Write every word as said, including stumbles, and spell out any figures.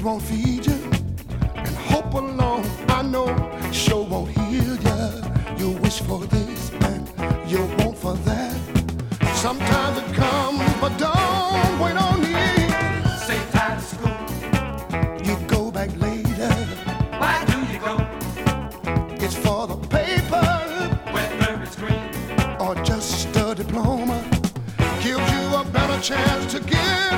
won't feed you, and hope alone, I know, sure won't heal you. You wish for this and you want for that. Sometimes it comes, but don't wait on it. Say time to school. You go back later. Why do you go? It's for the paper, Whether it's green or just a diploma. Gives you a better chance to get